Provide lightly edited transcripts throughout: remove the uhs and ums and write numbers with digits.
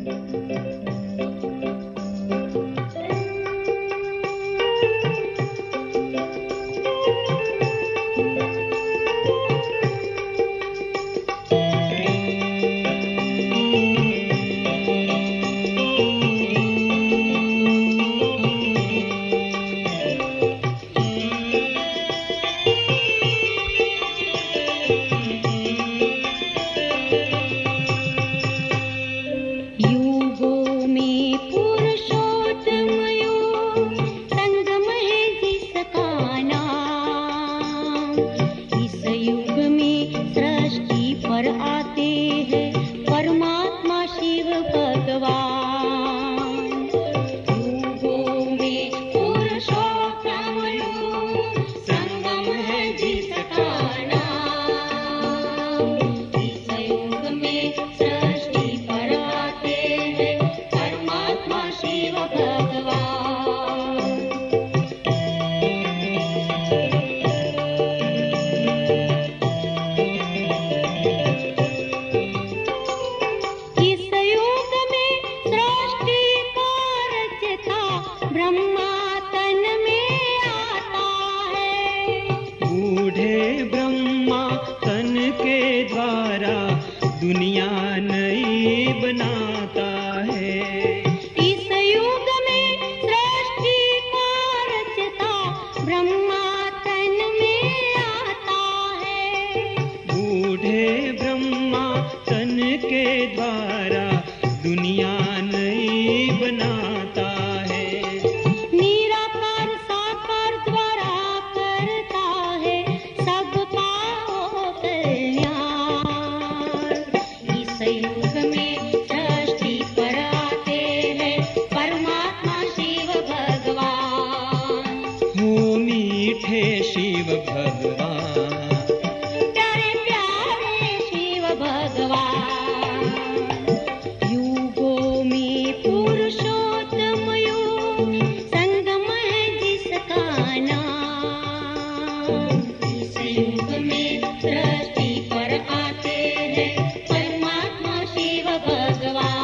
दुनिया नई बनाता है। इस युग में सृष्टि का रचता ब्रह्मा तन में आता है। बूढ़े ब्रह्मा तन के द्वारा दुनिया नई बनाता है। निराकार साकार द्वारा करता है सबका वो कल्याण। इस युग में सृष्टि पर आते हैं परमात्मा शिव भगवान। हो मीठे शिव भगवान, प्यारे प्यारे शिव भगवान। युगों में पुरुषोत्तम योग संगम है जिसका नाम। इस युग में सृष्टि पर आते हैं परमात्मा शिव भगवान।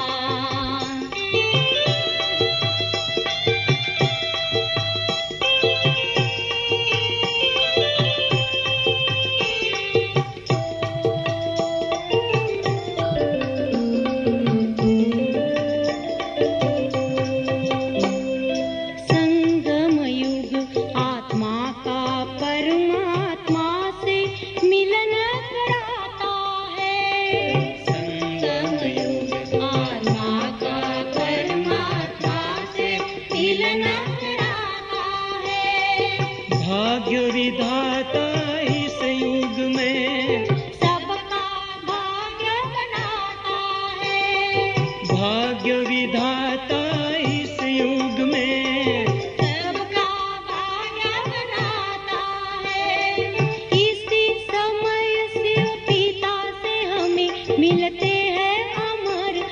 संगम युग आत्मा का परमात्मा से मिलन कराता है। संगम युग आत्मा का परमात्मा से मिलन कराता है। भाग्य विधाता इस युग में सबका भाग्य बनाता है। भाग्य विधाता इस युग में सबका भाग्य बनाता है। इसी समय शिव पिता से हमें मिलते हैं अमर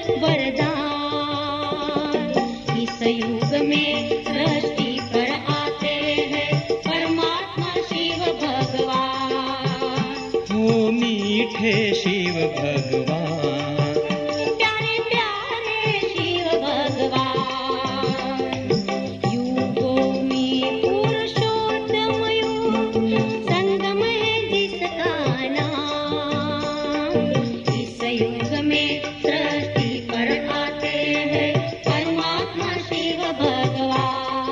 वरदान। इस युग में सृष्टि पर आते हैं परमात्मा शिव भगवान। हो मीठे शिव भगवान, प्यारे प्यारे शिव भगवान। युगों में पुरुषोत्तम योग संगम है जिसका नाम। इस युग में सृष्टि पर आते हैं परमात्मा शिव भगवान।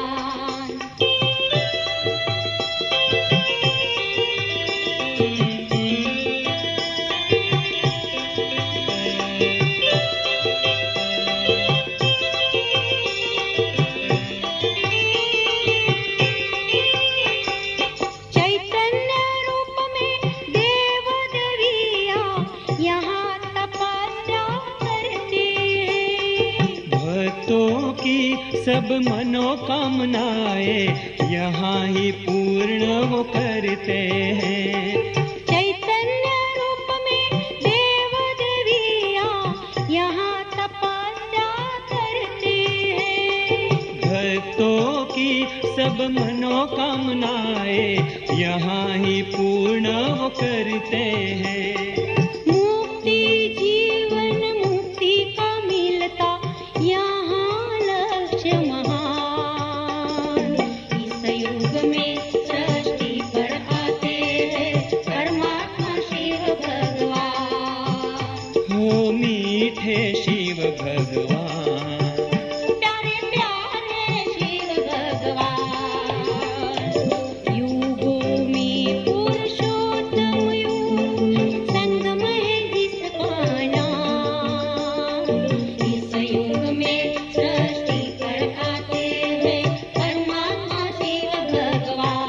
चैतन्य रूप में देव देवियाँ यहाँ तपस्या करती हैं। भक्तों की सब मनोकामनाएं यहाँ ही पूर्ण वो करते हैं। चैतन्य रूप में देव देवियाँ यहाँ तपस्या करती हैं। भक्तों की सब मनोकामनाएं यहाँ ही पूर्ण वो करते हैं। मुक्ति जीवन मुक्ति का मिलता मीठे शिव भगवान। प्यारे प्यारे शिव भगवान, युगों में पुरुषोत्तम युग, संगम है जिसका नाम। इस युग में सृष्टि पर आते हैं परमात्मा शिव भगवान।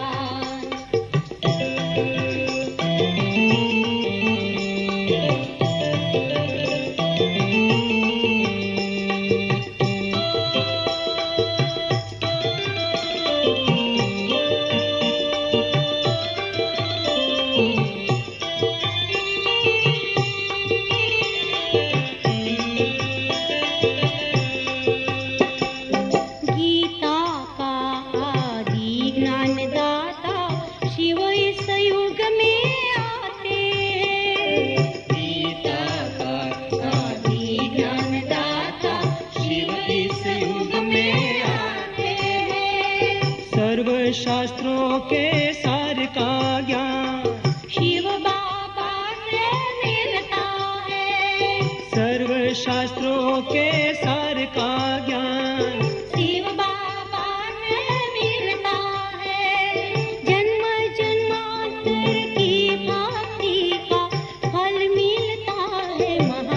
गीता का आदि ज्ञानदाता शिव इस युग में आते हैं। गीता का आदि ज्ञानदाता शिव इस युग में आते हैं। सर्व शास्त्रों के सार का ज्ञान शिव बाबा से मिलता है। सर्व शास्त्रों के सार का ज्ञान शिव बाबा से मिलता है। जन्म जन्मांतर की भक्ति का फल मिलता है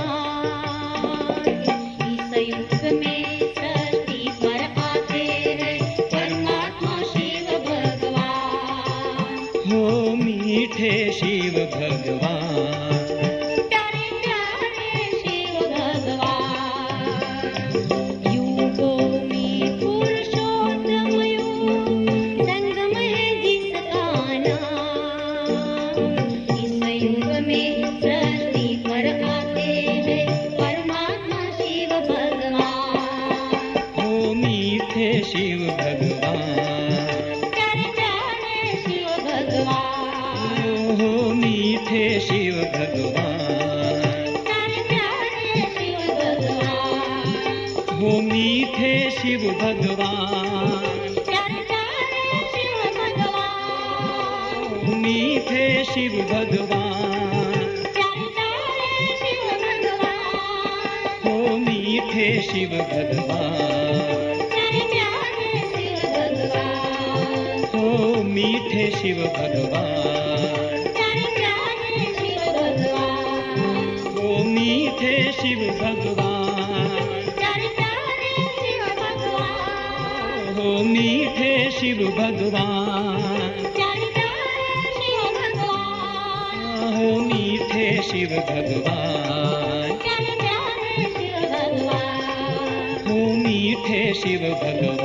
महान। इस युग में सृष्टि पर आते हैं परमात्मा शिव भगवान। हो मीठे शिव भगवान। प्यारे प्यारे शिव भगवान, युगों में पुरुषोत्तम युग, संगम है जिसका नाम। इस युग में सृष्टि पर आते हैं परमात्मा शिव भगवान। हो मीठे शिव भगवान। प्यारे प्यारे शिव भगवान, हो मीठे शिव भगवान। प्यारे प्यारे शिव भगवान, हो मीठे शिव भगवान। प्यारे प्यारे शिव भगवान, हो मीठे शिव भगवान। प्यारे प्यारे शिव भगवान, हो मीठे शिव भगवान। प्यारे प्यारे शिव भगवान, हो मीठे शिव भगवान। प्यारे प्यारे शिव भगवान, हो मीठे शिव भगवान। प्यारे प्यारे शिव भगवान, हो मीठे शिव भगवान। प्यारे प्यारे शिव भगवान, हो मीठे शिव भगवान। प्यारे प्यारे शिव भगवान। हो मीठे शिव भगवान।